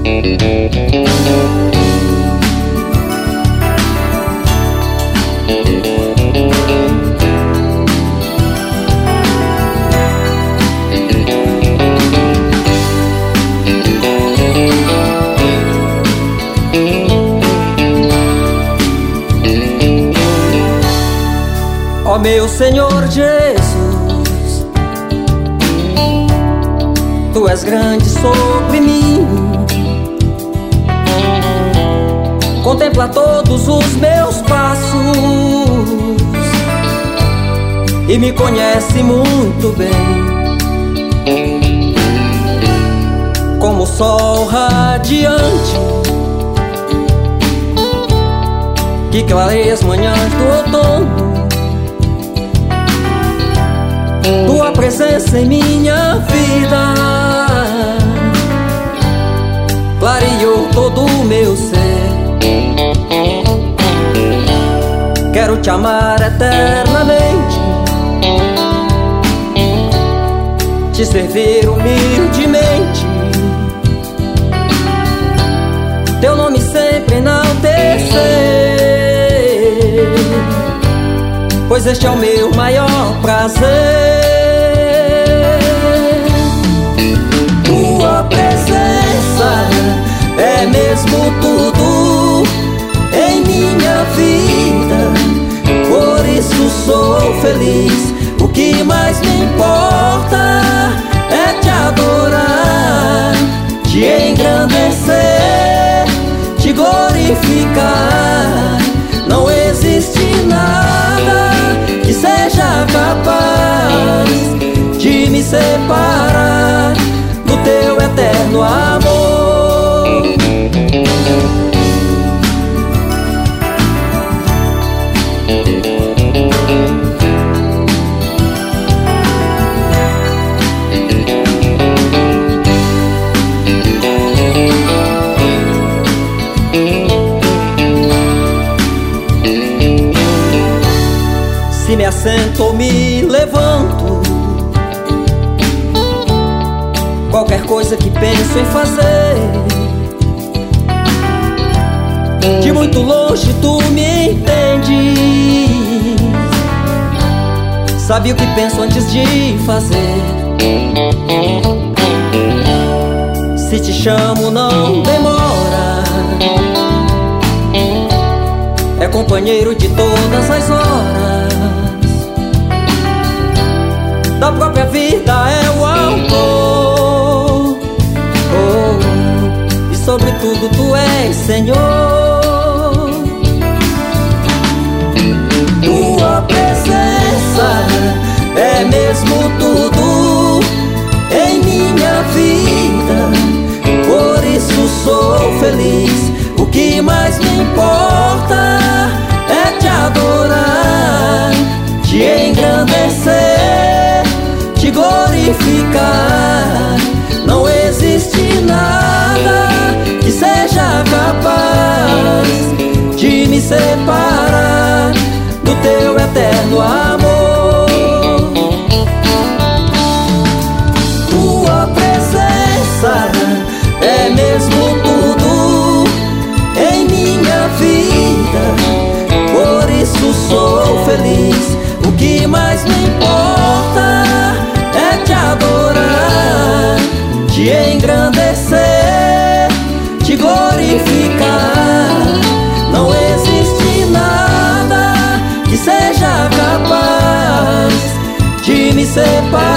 Ó meu Senhor Jesus, Tu és grande sobre mim. Contempla todos os meus passos e me conhece muito bem. Como o sol radiante que clareia as manhãs do outono, Tua presença em minha vida clareou todo o meu ser. Quero Te amar eternamente, Te servir humildemente, Teu nome sempre enaltecer, pois este é o meu maior prazer. Tua presença é mesmo tudo em minha vida, por isso sou feliz. O que mais me importa é Te adorar, Te engrandecer, Te glorificar. Não existe nada que seja capaz de me separar do Teu eterno amor. Se me assento ou me levanto, qualquer coisa que penso em fazer, de muito longe Tu me entendes, sabe o que penso antes de fazer. Se Te chamo não demora, é companheiro de todas as horas, da própria vida é o autor. E sobre tudo Tu és Senhor. Tua presença é mesmo tudo em minha vida, por isso sou feliz. O que mais me importa é Te adorar, Te engrandecer, Te glorificar. Não existe nada que seja capaz de me separar do Teu eterno amor. Tua presença é mesmo tudo em minha vida, por isso sou feliz. O que mais me importa é Te adorar, Te engrandecer, Te glorificar. Não existe nada que seja capaz de me separar